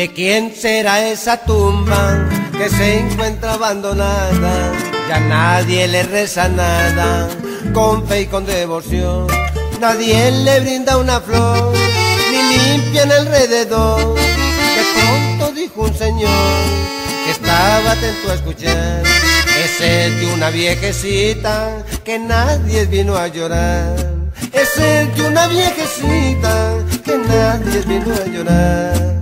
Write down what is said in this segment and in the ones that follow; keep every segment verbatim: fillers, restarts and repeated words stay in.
¿De quién será esa tumba que se encuentra abandonada? Ya nadie le reza nada, con fe y con devoción. Nadie le brinda una flor, ni limpian alrededor. De pronto dijo un señor que estaba atento a escuchar: es el de una viejecita que nadie vino a llorar. Es el de una viejecita que nadie vino a llorar.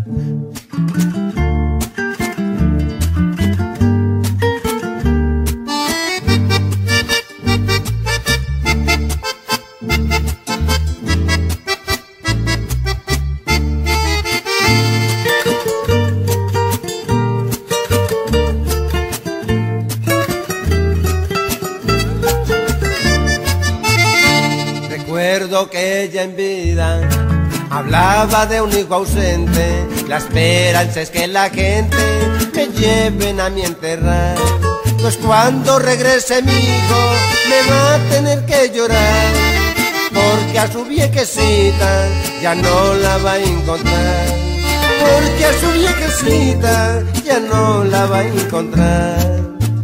Recuerdo que ella en vida hablaba de un hijo ausente. La esperanza es que la gente me lleven a mi enterrar. Pues cuando regrese mi hijo me va a tener que llorar, porque a su viejecita ya no la va a encontrar. Porque a su viejecita ya no la va a encontrar.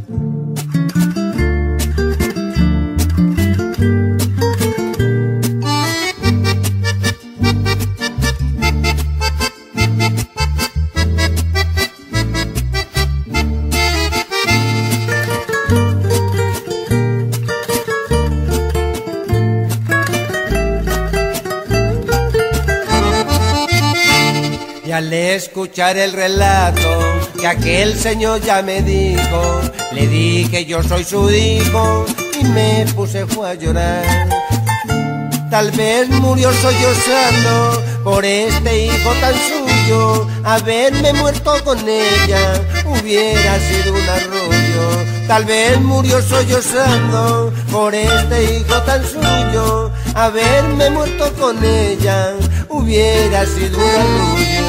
Y al escuchar el relato que aquel señor ya me dijo, le dije yo soy su hijo y me puse fue a llorar. Tal vez murió sollozando por este hijo tan suyo. Haberme muerto con ella hubiera sido un arroyo. Tal vez murió sollozando por este hijo tan suyo. Haberme muerto con ella hubiera sido un arroyo.